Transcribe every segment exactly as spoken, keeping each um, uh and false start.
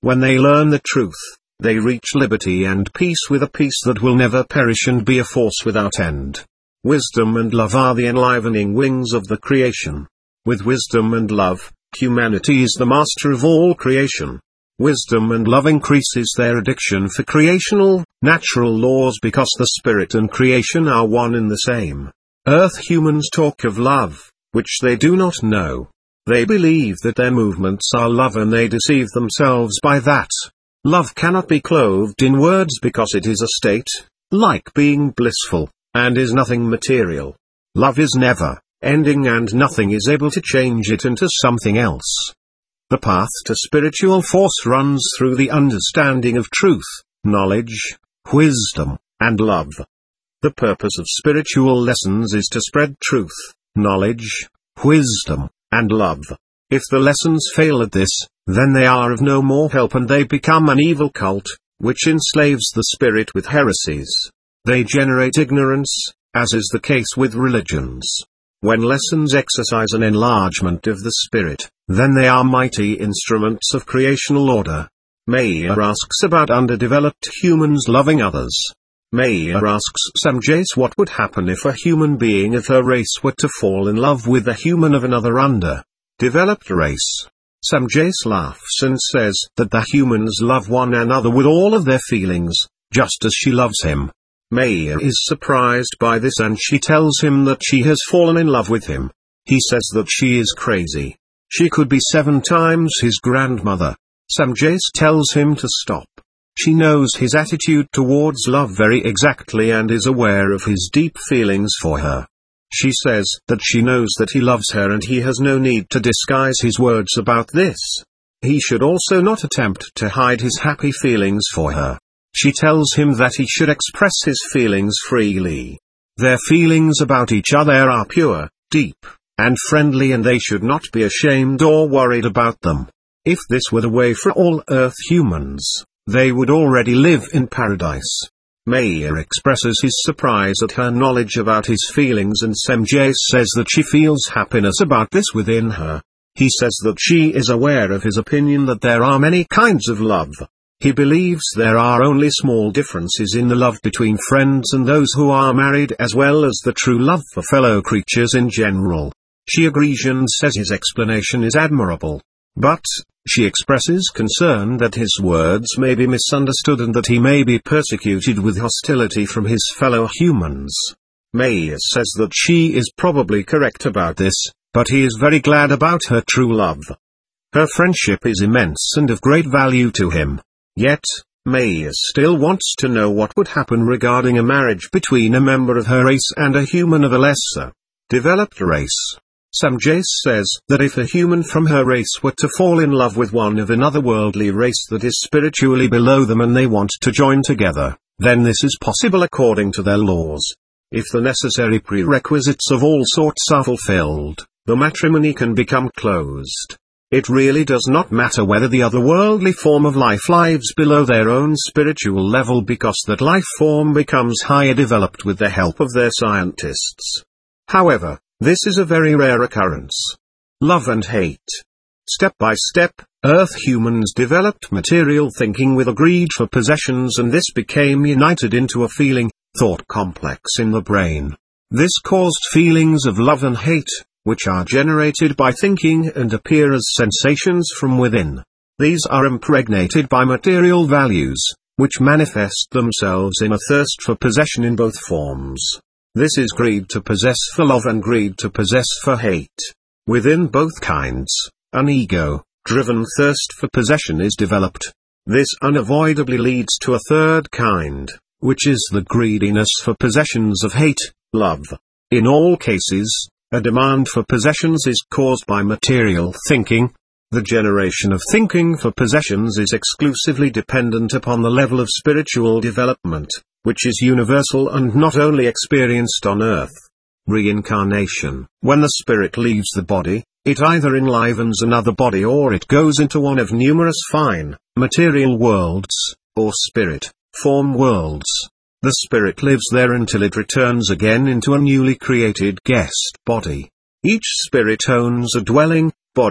When they learn the truth, they reach liberty and peace with a peace that will never perish and be a force without end. Wisdom and love are the enlivening wings of the creation. With wisdom and love, humanity is the master of all creation. Wisdom and love increases their addiction for creational, natural laws because the spirit and creation are one in the same. Earth humans talk of love, which they do not know. They believe that their movements are love and they deceive themselves by that. Love cannot be clothed in words because it is a state, like being blissful, and is nothing material. Love is never ending and nothing is able to change it into something else. The path to spiritual force runs through the understanding of truth, knowledge, wisdom, and love. The purpose of spiritual lessons is to spread truth, knowledge, wisdom, and love. If the lessons fail at this, then they are of no more help and they become an evil cult, which enslaves the spirit with heresies. They generate ignorance, as is the case with religions. When lessons exercise an enlargement of the spirit, then they are mighty instruments of creational order. Meyer asks about underdeveloped humans loving others. Meyer asks Samjais what would happen if a human being of her race were to fall in love with a human of another underdeveloped race. Samjais laughs and says that the humans love one another with all of their feelings, just as she loves him. Meyer is surprised by this and she tells him that she has fallen in love with him. He says that she is crazy. She could be seven times his grandmother. Samjais tells him to stop. She knows his attitude towards love very exactly and is aware of his deep feelings for her. She says that she knows that he loves her and he has no need to disguise his words about this. He should also not attempt to hide his happy feelings for her. She tells him that he should express his feelings freely. Their feelings about each other are pure, deep, and friendly and they should not be ashamed or worried about them. If this were the way for all Earth humans, they would already live in paradise. Meyer expresses his surprise at her knowledge about his feelings and Samjais says that she feels happiness about this within her. He says that she is aware of his opinion that there are many kinds of love. He believes there are only small differences in the love between friends and those who are married as well as the true love for fellow creatures in general. She agrees and says his explanation is admirable. But, she expresses concern that his words may be misunderstood and that he may be persecuted with hostility from his fellow humans. Meyer says that she is probably correct about this, but he is very glad about her true love. Her friendship is immense and of great value to him. Yet, Meyer still wants to know what would happen regarding a marriage between a member of her race and a human of a lesser developed race. Samjais says that if a human from her race were to fall in love with one of another worldly race that is spiritually below them and they want to join together, then this is possible according to their laws. If the necessary prerequisites of all sorts are fulfilled, the matrimony can become closed. It really does not matter whether the otherworldly form of life lives below their own spiritual level because that life form becomes higher developed with the help of their scientists. However, this is a very rare occurrence. Love and hate. Step by step, Earth humans developed material thinking with a greed for possessions and this became united into a feeling, thought complex in the brain. This caused feelings of love and hate, which are generated by thinking and appear as sensations from within. These are impregnated by material values, which manifest themselves in a thirst for possession in both forms. This is greed to possess for love and greed to possess for hate. Within both kinds, an ego-driven thirst for possession is developed. This unavoidably leads to a third kind, which is the greediness for possessions of hate, love. In all cases, a demand for possessions is caused by material thinking. The generation of thinking for possessions is exclusively dependent upon the level of spiritual development, which is universal and not only experienced on earth. Reincarnation. When the spirit leaves the body, it either enlivens another body or it goes into one of numerous fine, material worlds, or spirit, form worlds. The spirit lives there until it returns again into a newly created guest body. Each spirit owns a dwelling, body,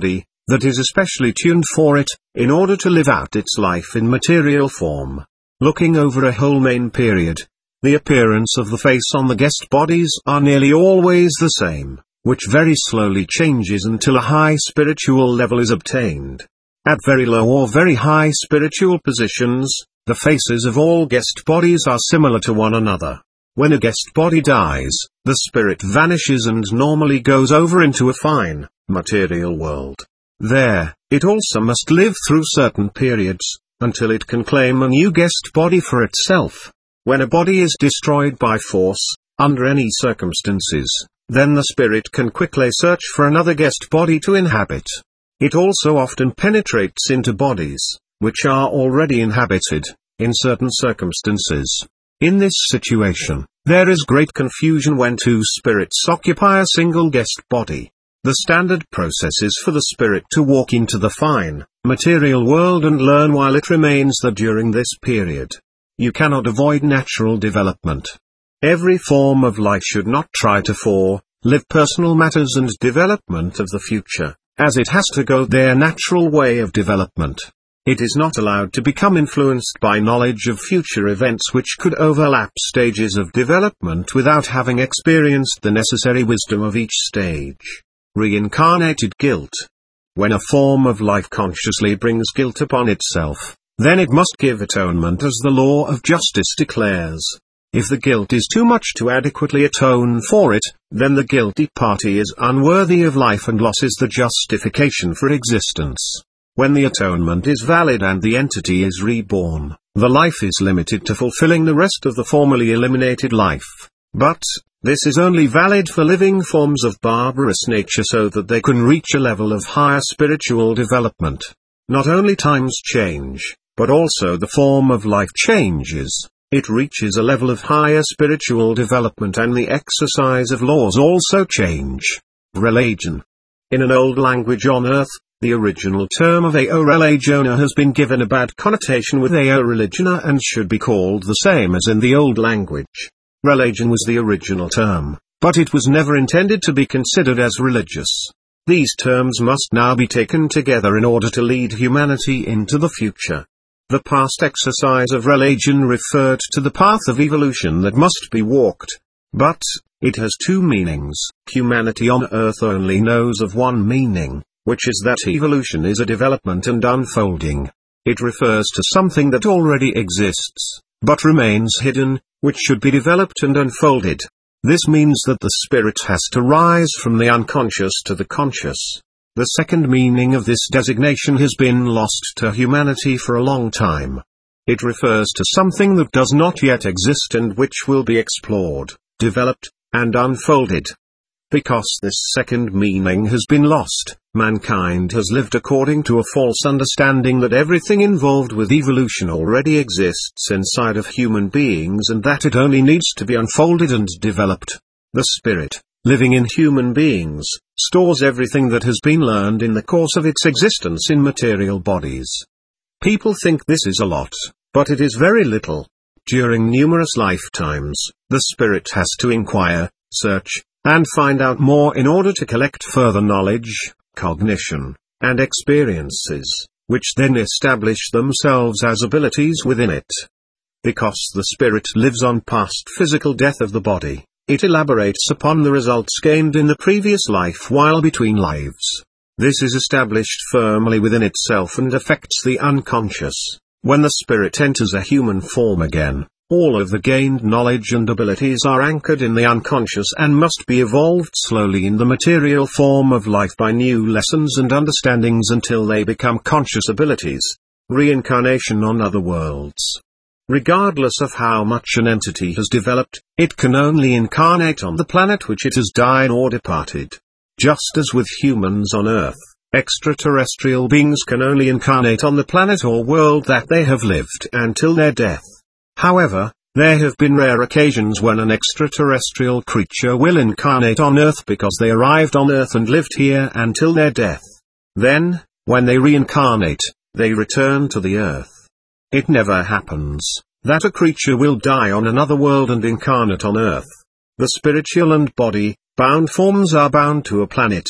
that is especially tuned for it, in order to live out its life in material form. Looking over a whole main period, the appearance of the face on the guest bodies are nearly always the same, which very slowly changes until a high spiritual level is obtained. At very low or very high spiritual positions, the faces of all guest bodies are similar to one another. When a guest body dies, the spirit vanishes and normally goes over into a fine, material world. There, it also must live through certain periods, until it can claim a new guest body for itself. When a body is destroyed by force, under any circumstances, then the spirit can quickly search for another guest body to inhabit. It also often penetrates into bodies, which are already inhabited, in certain circumstances. In this situation, there is great confusion when two spirits occupy a single guest body. The standard process is for the spirit to walk into the fine, material world and learn while it remains there during this period. You cannot avoid natural development. Every form of life should not try to for, live personal matters and development of the future, as it has to go their natural way of development. It is not allowed to become influenced by knowledge of future events which could overlap stages of development without having experienced the necessary wisdom of each stage. Reincarnated guilt. When a form of life consciously brings guilt upon itself, then it must give atonement as the law of justice declares. If the guilt is too much to adequately atone for it, then the guilty party is unworthy of life and loses the justification for existence. When the atonement is valid and the entity is reborn, the life is limited to fulfilling the rest of the formerly eliminated life. But, this is only valid for living forms of barbarous nature so that they can reach a level of higher spiritual development. Not only times change, but also the form of life changes. It reaches a level of higher spiritual development and the exercise of laws also change. Religion. In an old language on earth, the original term of Ao Religiona has been given a bad connotation with Ao Religionia and should be called the same as in the old language. Religion was the original term, but it was never intended to be considered as religious. These terms must now be taken together in order to lead humanity into the future. The past exercise of religion referred to the path of evolution that must be walked. But, it has two meanings. Humanity on earth only knows of one meaning, which is that evolution is a development and unfolding. It refers to something that already exists, but remains hidden, which should be developed and unfolded. This means that the spirit has to rise from the unconscious to the conscious. The second meaning of this designation has been lost to humanity for a long time. It refers to something that does not yet exist and which will be explored, developed, and unfolded. Because this second meaning has been lost, mankind has lived according to a false understanding that everything involved with evolution already exists inside of human beings and that it only needs to be unfolded and developed. The spirit, living in human beings, stores everything that has been learned in the course of its existence in material bodies. People think this is a lot, but it is very little. During numerous lifetimes, the spirit has to inquire, search, and find out more in order to collect further knowledge, cognition, and experiences, which then establish themselves as abilities within it. Because the spirit lives on past physical death of the body, it elaborates upon the results gained in the previous life while between lives. This is established firmly within itself and affects the unconscious. When the spirit enters a human form again, all of the gained knowledge and abilities are anchored in the unconscious and must be evolved slowly in the material form of life by new lessons and understandings until they become conscious abilities. Reincarnation on other worlds. Regardless of how much an entity has developed, it can only incarnate on the planet which it has died or departed. Just as with humans on Earth, extraterrestrial beings can only incarnate on the planet or world that they have lived until their death. However, there have been rare occasions when an extraterrestrial creature will incarnate on Earth because they arrived on Earth and lived here until their death. Then, when they reincarnate, they return to the Earth. It never happens that a creature will die on another world and incarnate on Earth. The spiritual and body-bound forms are bound to a planet.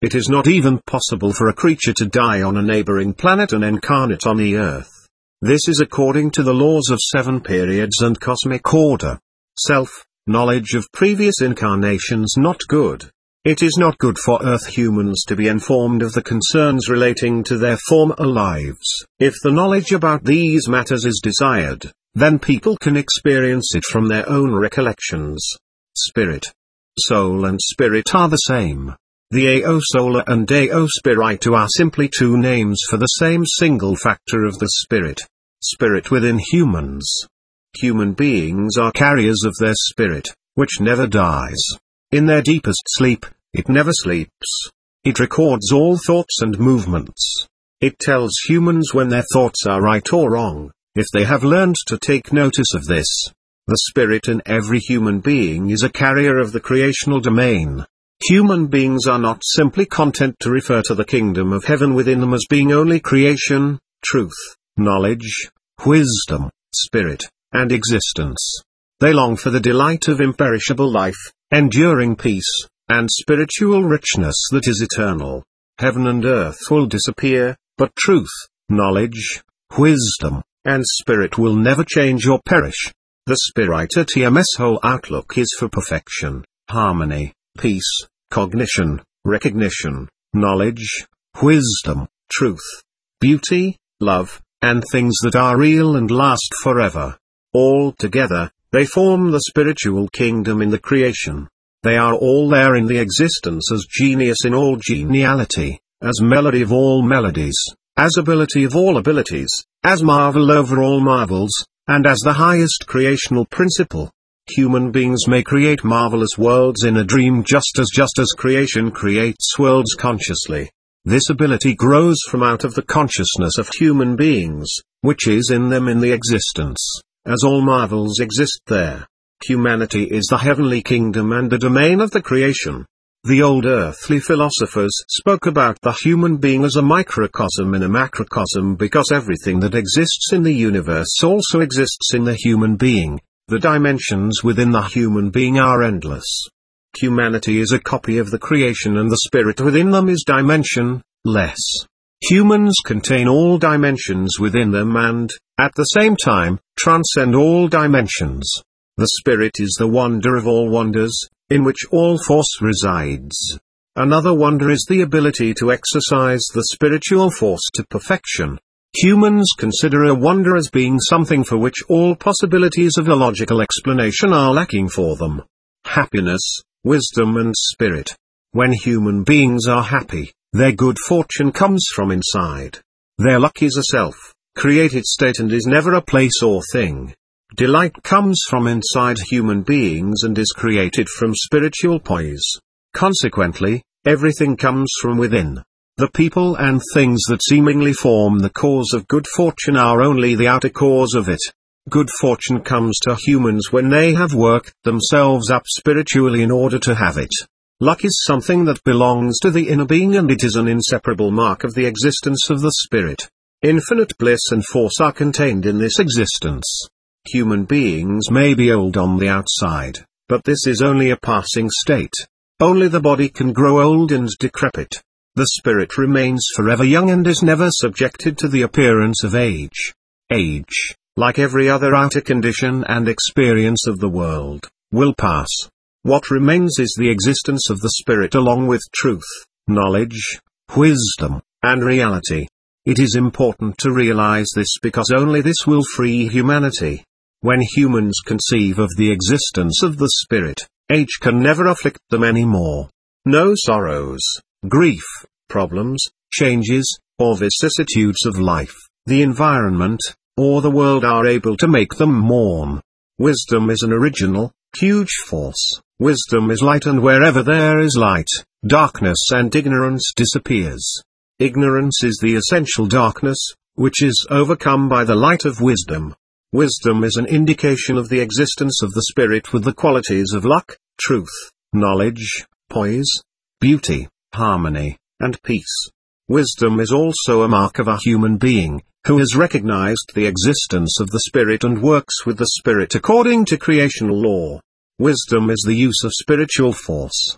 It is not even possible for a creature to die on a neighboring planet and incarnate on the Earth. This is according to the laws of seven periods and cosmic order. Self-knowledge of previous incarnations not good. It is not good for Earth humans to be informed of the concerns relating to their former lives. If the knowledge about these matters is desired, then people can experience it from their own recollections. Spirit. Soul and spirit are the same. The Ao Solar and Ao Spiritu are simply two names for the same single factor of the spirit. Spirit within humans. Human beings are carriers of their spirit, which never dies. In their deepest sleep, it never sleeps. It records all thoughts and movements. It tells humans when their thoughts are right or wrong, if they have learned to take notice of this. The spirit in every human being is a carrier of the creational domain. Human beings are not simply content to refer to the kingdom of heaven within them as being only creation, truth, knowledge, wisdom, spirit, and existence. They long for the delight of imperishable life, enduring peace, and spiritual richness that is eternal. Heaven and earth will disappear, but truth, knowledge, wisdom, and spirit will never change or perish. The Spirita T M S whole outlook is for perfection, harmony, peace, cognition, recognition, knowledge, wisdom, truth, beauty, love, and things that are real and last forever. All together, they form the spiritual kingdom in the creation. They are all there in the existence as genius in all geniality, as melody of all melodies, as ability of all abilities, as marvel over all marvels, and as the highest creational principle. Human beings may create marvelous worlds in a dream just as just as creation creates worlds consciously. This ability grows from out of the consciousness of human beings, which is in them in the existence, as all marvels exist there. Humanity is the heavenly kingdom and the domain of the creation. The old earthly philosophers spoke about the human being as a microcosm in a macrocosm because everything that exists in the universe also exists in the human being. The dimensions within the human being are endless. Humanity is a copy of the creation and the spirit within them is dimension-less. Humans contain all dimensions within them and, at the same time, transcend all dimensions. The spirit is the wonder of all wonders, in which all force resides. Another wonder is the ability to exercise the spiritual force to perfection. Humans consider a wonder as being something for which all possibilities of a logical explanation are lacking for them. Happiness, wisdom and spirit. When human beings are happy, their good fortune comes from inside. Their luck is a self-created state and is never a place or thing. Delight comes from inside human beings and is created from spiritual poise. Consequently, everything comes from within. The people and things that seemingly form the cause of good fortune are only the outer cause of it. Good fortune comes to humans when they have worked themselves up spiritually in order to have it. Luck is something that belongs to the inner being and it is an inseparable mark of the existence of the spirit. Infinite bliss and force are contained in this existence. Human beings may be old on the outside, but this is only a passing state. Only the body can grow old and decrepit. The spirit remains forever young and is never subjected to the appearance of age. Age, like every other outer condition and experience of the world, will pass. What remains is the existence of the spirit along with truth, knowledge, wisdom, and reality. It is important to realize this because only this will free humanity. When humans conceive of the existence of the spirit, age can never afflict them anymore. No sorrows, grief, problems, changes, or vicissitudes of life, the environment, or the world are able to make them mourn. Wisdom is an original, huge force. Wisdom is light and wherever there is light, darkness and ignorance disappears. Ignorance is the essential darkness, which is overcome by the light of wisdom. Wisdom is an indication of the existence of the spirit with the qualities of luck, truth, knowledge, poise, beauty, harmony, and peace. Wisdom is also a mark of a human being, who has recognized the existence of the spirit and works with the spirit according to creational law. Wisdom is the use of spiritual force.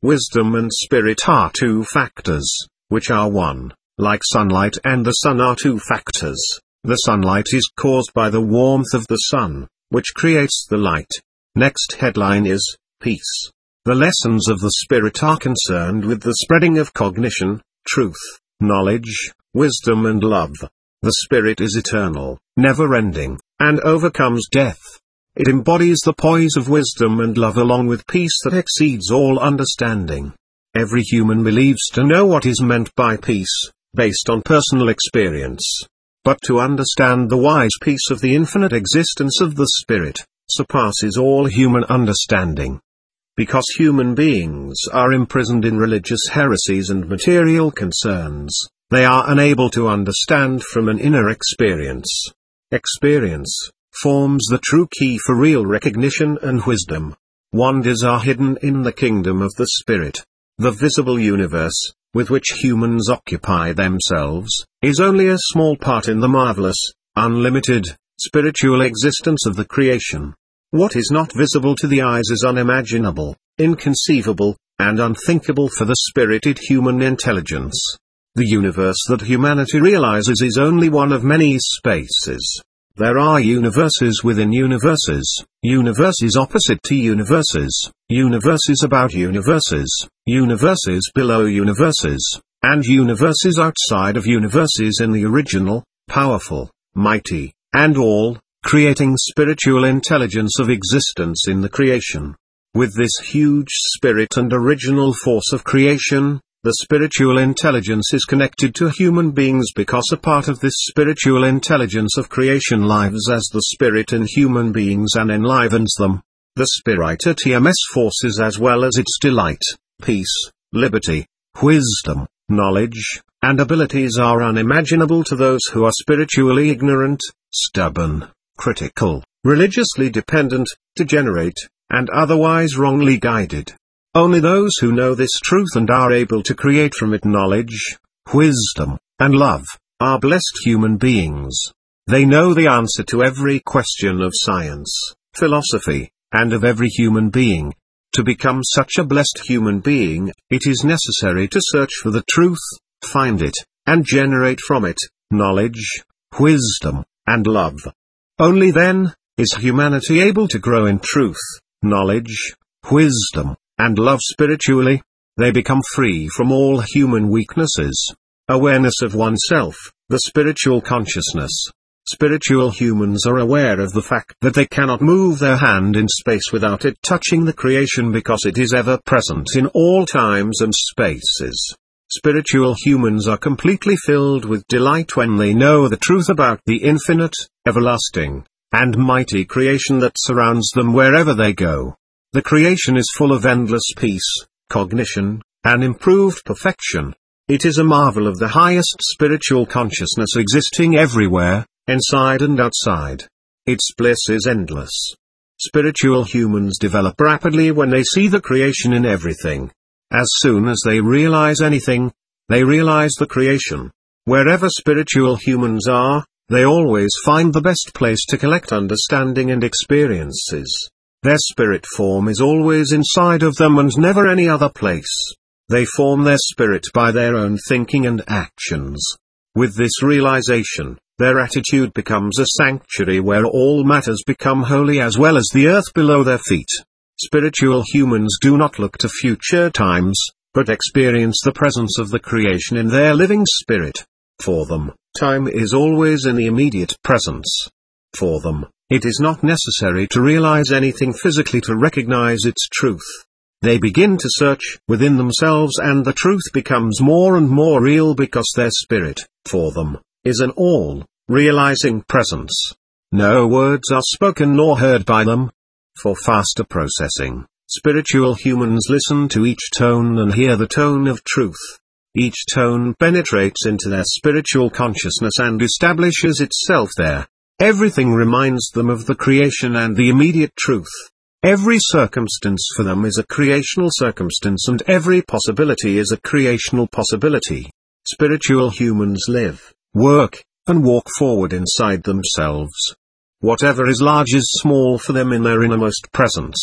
Wisdom and spirit are two factors, which are one. Like sunlight and the sun are two factors. The sunlight is caused by the warmth of the sun, which creates the light. Next headline is, Peace. The lessons of the spirit are concerned with the spreading of cognition, truth, knowledge, wisdom and love. The spirit is eternal, never-ending, and overcomes death. It embodies the poise of wisdom and love along with peace that exceeds all understanding. Every human believes to know what is meant by peace, based on personal experience. But to understand the wise peace of the infinite existence of the spirit, surpasses all human understanding. Because human beings are imprisoned in religious heresies and material concerns, they are unable to understand from an inner experience. Experience forms the true key for real recognition and wisdom. Wonders are hidden in the kingdom of the spirit. The visible universe, with which humans occupy themselves, is only a small part in the marvelous, unlimited, spiritual existence of the creation. What is not visible to the eyes is unimaginable, inconceivable, and unthinkable for the spirited human intelligence. The universe that humanity realizes is only one of many spaces. There are universes within universes, universes opposite to universes, universes about universes, universes below universes, and universes outside of universes in the original, powerful, mighty, and all, creating spiritual intelligence of existence in the creation. With this huge spirit and original force of creation, the spiritual intelligence is connected to human beings because a part of this spiritual intelligence of creation lives as the spirit in human beings and enlivens them. The spirited T M S forces as well as its delight, peace, liberty, wisdom, knowledge, and abilities are unimaginable to those who are spiritually ignorant, stubborn, critical, religiously dependent, degenerate, and otherwise wrongly guided. Only those who know this truth and are able to create from it knowledge, wisdom, and love, are blessed human beings. They know the answer to every question of science, philosophy, and of every human being. To become such a blessed human being, it is necessary to search for the truth, find it, and generate from it knowledge, wisdom, and love. Only then is humanity able to grow in truth, knowledge, wisdom, and love spiritually. They become free from all human weaknesses. Awareness of oneself, the spiritual consciousness. Spiritual humans are aware of the fact that they cannot move their hand in space without it touching the creation because it is ever present in all times and spaces. Spiritual humans are completely filled with delight when they know the truth about the infinite, everlasting, and mighty creation that surrounds them wherever they go. The creation is full of endless peace, cognition, and improved perfection. It is a marvel of the highest spiritual consciousness existing everywhere, inside and outside. Its bliss is endless. Spiritual humans develop rapidly when they see the creation in everything. As soon as they realize anything, they realize the creation. Wherever spiritual humans are, they always find the best place to collect understanding and experiences. Their spirit form is always inside of them and never any other place. They form their spirit by their own thinking and actions. With this realization, their attitude becomes a sanctuary where all matters become holy as well as the earth below their feet. Spiritual humans do not look to future times, but experience the presence of the creation in their living spirit. For them, time is always in the immediate presence. For them, it is not necessary to realize anything physically to recognize its truth. They begin to search within themselves and the truth becomes more and more real because their spirit, for them, is an all-realizing presence. No words are spoken nor heard by them. For faster processing, spiritual humans listen to each tone and hear the tone of truth. Each tone penetrates into their spiritual consciousness and establishes itself there. Everything reminds them of the creation and the immediate truth. Every circumstance for them is a creational circumstance and every possibility is a creational possibility. Spiritual humans live, work, and walk forward inside themselves. Whatever is large is small for them in their innermost presence.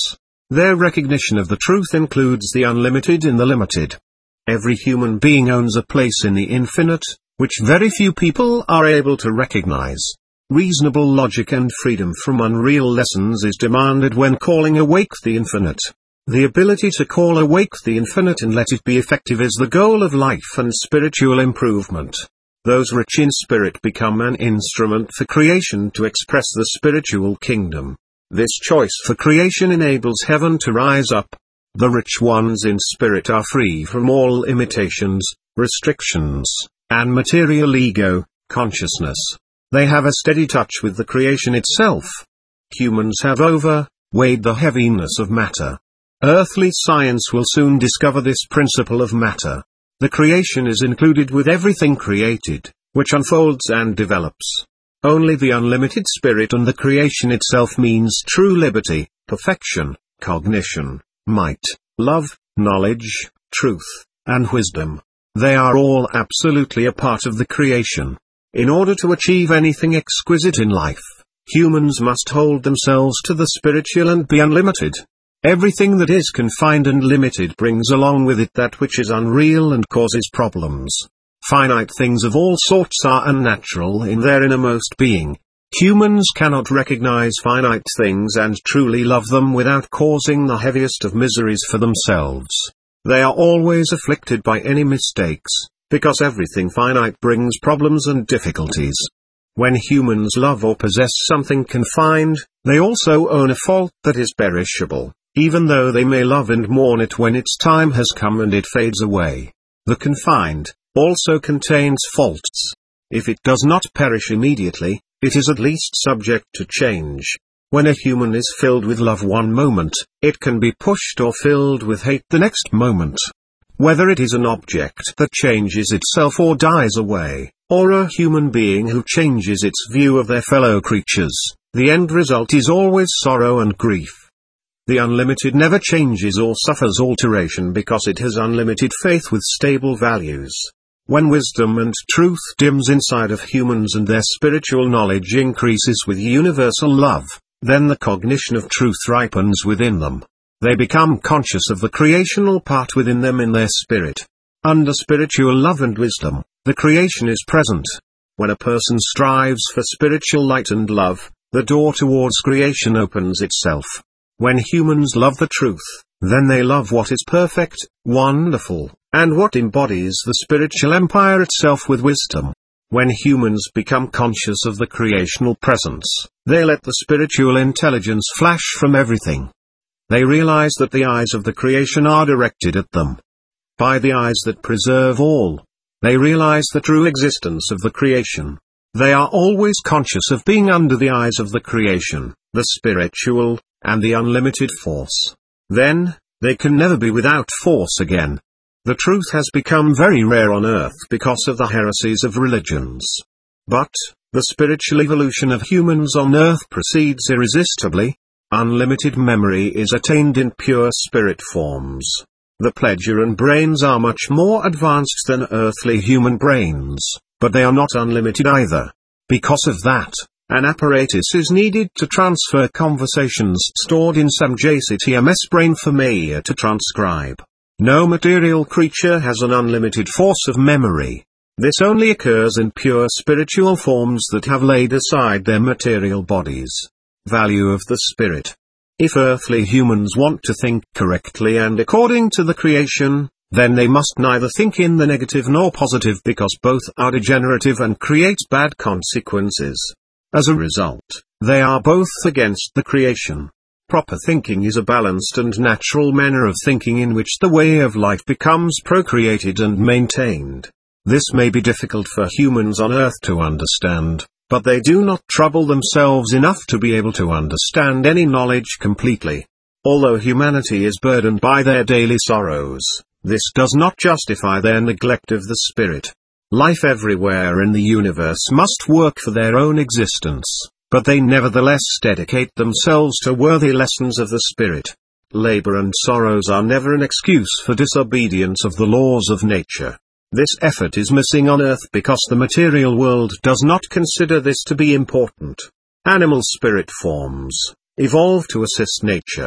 Their recognition of the truth includes the unlimited in the limited. Every human being owns a place in the infinite, which very few people are able to recognize. Reasonable logic and freedom from unreal lessons is demanded when calling awake the infinite. The ability to call awake the infinite and let it be effective is the goal of life and spiritual improvement. Those rich in spirit become an instrument for creation to express the spiritual kingdom. This choice for creation enables heaven to rise up. The rich ones in spirit are free from all imitations, restrictions, and material ego, consciousness. They have a steady touch with the creation itself. Humans have overweighed the heaviness of matter. Earthly science will soon discover this principle of matter. The creation is included with everything created, which unfolds and develops. Only the unlimited spirit and the creation itself means true liberty, perfection, cognition, might, love, knowledge, truth, and wisdom. They are all absolutely a part of the creation. In order to achieve anything exquisite in life, humans must hold themselves to the spiritual and be unlimited. Everything that is confined and limited brings along with it that which is unreal and causes problems. Finite things of all sorts are unnatural in their innermost being. Humans cannot recognize finite things and truly love them without causing the heaviest of miseries for themselves. They are always afflicted by any mistakes, because everything finite brings problems and difficulties. When humans love or possess something confined, they also own a fault that is perishable, even though they may love and mourn it when its time has come and it fades away. The confined also contains faults. If it does not perish immediately, it is at least subject to change. When a human is filled with love one moment, it can be pushed or filled with hate the next moment. Whether it is an object that changes itself or dies away, or a human being who changes its view of their fellow creatures, the end result is always sorrow and grief. The unlimited never changes or suffers alteration because it has unlimited faith with stable values. When wisdom and truth dims inside of humans and their spiritual knowledge increases with universal love, then the cognition of truth ripens within them. They become conscious of the creational part within them in their spirit. Under spiritual love and wisdom, the creation is present. When a person strives for spiritual light and love, the door towards creation opens itself. When humans love the truth, then they love what is perfect, wonderful, and what embodies the spiritual empire itself with wisdom. When humans become conscious of the creational presence, they let the spiritual intelligence flash from everything. They realize that the eyes of the creation are directed at them. By the eyes that preserve all, they realize the true existence of the creation. They are always conscious of being under the eyes of the creation, the spiritual, and the unlimited force. Then, they can never be without force again. The truth has become very rare on earth because of the heresies of religions. But, the spiritual evolution of humans on earth proceeds irresistibly. Unlimited memory is attained in pure spirit forms. The Pleiadian brains are much more advanced than earthly human brains, but they are not unlimited either. Because of that, an apparatus is needed to transfer conversations stored in some J C T M S brain for Maya to transcribe. No material creature has an unlimited force of memory. This only occurs in pure spiritual forms that have laid aside their material bodies. Value of the spirit. If earthly humans want to think correctly and according to the creation, then they must neither think in the negative nor positive because both are degenerative and create bad consequences. As a result, they are both against the creation. Proper thinking is a balanced and natural manner of thinking in which the way of life becomes procreated and maintained. This may be difficult for humans on earth to understand, but they do not trouble themselves enough to be able to understand any knowledge completely. Although humanity is burdened by their daily sorrows, this does not justify their neglect of the spirit. Life everywhere in the universe must work for their own existence, but they nevertheless dedicate themselves to worthy lessons of the spirit. Labor and sorrows are never an excuse for disobedience of the laws of nature. This effort is missing on earth because the material world does not consider this to be important. Animal spirit forms evolve to assist nature.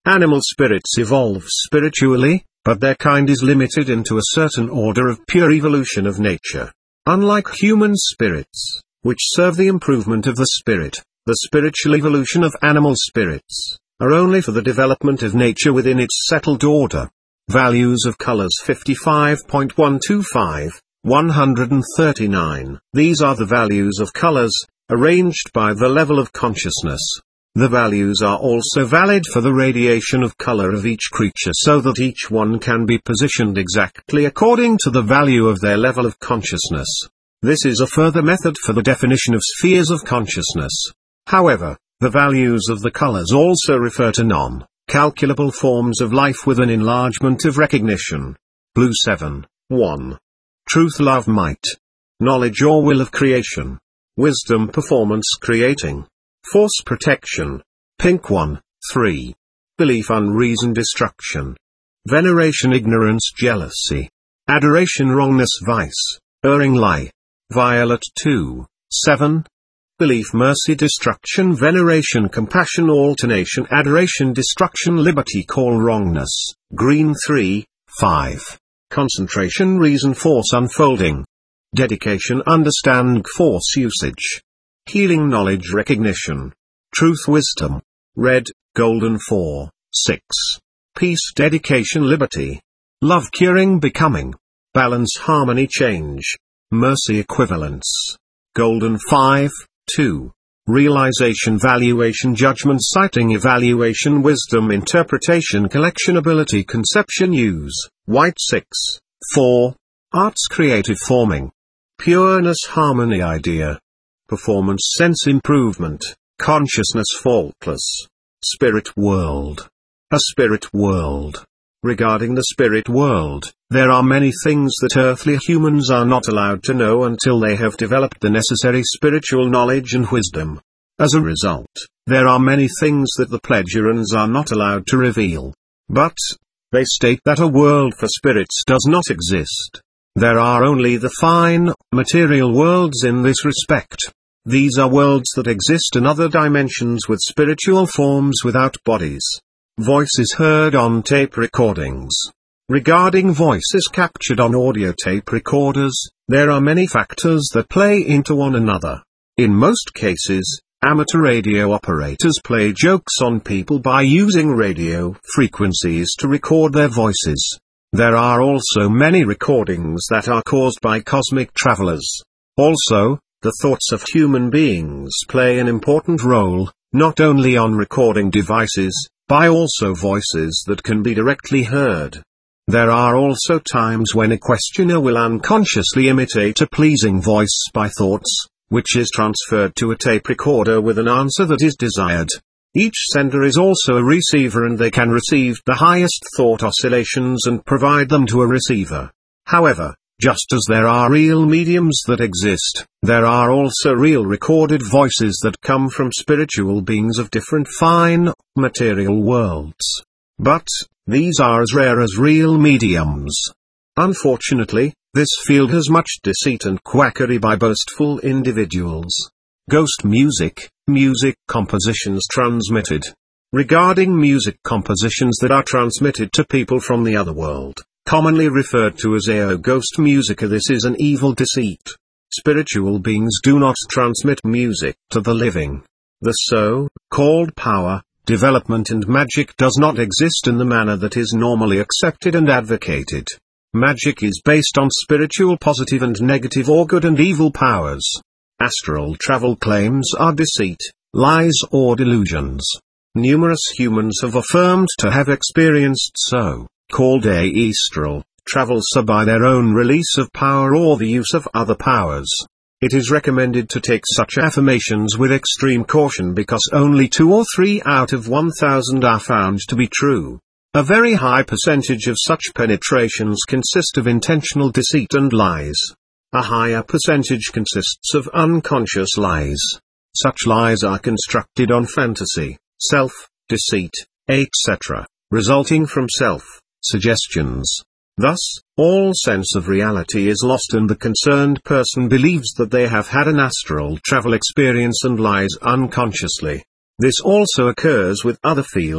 Animal spirits evolve spiritually, but their kind is limited into a certain order of pure evolution of nature. Unlike human spirits, which serve the improvement of the spirit, the spiritual evolution of animal spirits are only for the development of nature within its settled order. Values of colors fifty-five point one two five, one hundred thirty-nine. These are the values of colors, arranged by the level of consciousness. The values are also valid for the radiation of color of each creature so that each one can be positioned exactly according to the value of their level of consciousness. This is a further method for the definition of spheres of consciousness. However, the values of the colors also refer to non-calculable forms of life with an enlargement of recognition. Blue seven, one. Truth, love, might. Knowledge or will of creation. Wisdom, performance, creating. Force, protection. Pink one, three. Belief, unreason, destruction. Veneration, ignorance, jealousy. Adoration, wrongness, vice. Erring, lie. Violet two, seven. Belief, mercy, destruction, veneration, compassion, alternation, adoration, destruction, liberty, call, wrongness. Green three, five. Concentration, reason, force, unfolding. Dedication, understand, force, usage. Healing, knowledge, recognition. Truth, wisdom. Red, golden four, six. Peace, dedication, liberty. Love, curing, becoming. Balance, harmony, change. Mercy, equivalence. Golden five, two. Realization, valuation, judgment, citing, evaluation, wisdom, interpretation, collection, ability, conception, use. White six, four. Arts, creative, forming. Pureness, harmony, idea. Performance, sense, improvement. Consciousness, faultless. Spirit world. A spirit world. Regarding the spirit world, there are many things that earthly humans are not allowed to know until they have developed the necessary spiritual knowledge and wisdom. As a result, there are many things that the Pleiadians are not allowed to reveal. But they state that a world for spirits does not exist. There are only the fine, material worlds in this respect. These are worlds that exist in other dimensions with spiritual forms without bodies. Voices heard on tape recordings. Regarding voices captured on audio tape recorders, there are many factors that play into one another. In most cases, amateur radio operators play jokes on people by using radio frequencies to record their voices. There are also many recordings that are caused by cosmic travelers. Also, the thoughts of human beings play an important role, not only on recording devices, by also voices that can be directly heard. There are also times when a questioner will unconsciously imitate a pleasing voice by thoughts, which is transferred to a tape recorder with an answer that is desired. Each sender is also a receiver and they can receive the highest thought oscillations and provide them to a receiver. However, just as there are real mediums that exist, there are also real recorded voices that come from spiritual beings of different fine, material worlds. But these are as rare as real mediums. Unfortunately, this field has much deceit and quackery by boastful individuals. Ghost music, music compositions transmitted. Regarding music compositions that are transmitted to people from the other world, commonly referred to as A O ghost music, this is an evil deceit. Spiritual beings do not transmit music to the living. The so-called power, development and magic does not exist in the manner that is normally accepted and advocated. Magic is based on spiritual positive and negative or good and evil powers. Astral travel claims are deceit, lies or delusions. Numerous humans have affirmed to have experienced so called astral travels by their own release of power or the use of other powers. It is recommended to take such affirmations with extreme caution because only two or three out of one thousand are found to be true. A very high percentage of such penetrations consist of intentional deceit and lies. A higher percentage consists of unconscious lies. Such lies are constructed on fantasy, self-deceit, et cetera, resulting from self-suggestions. Thus, all sense of reality is lost and the concerned person believes that they have had an astral travel experience and lies unconsciously. This also occurs with other fields,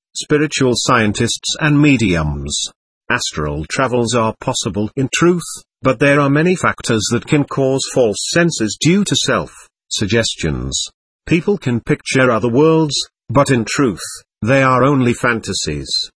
spiritual scientists and mediums. Astral travels are possible in truth, but there are many factors that can cause false senses due to self-suggestions. People can picture other worlds, but in truth, they are only fantasies.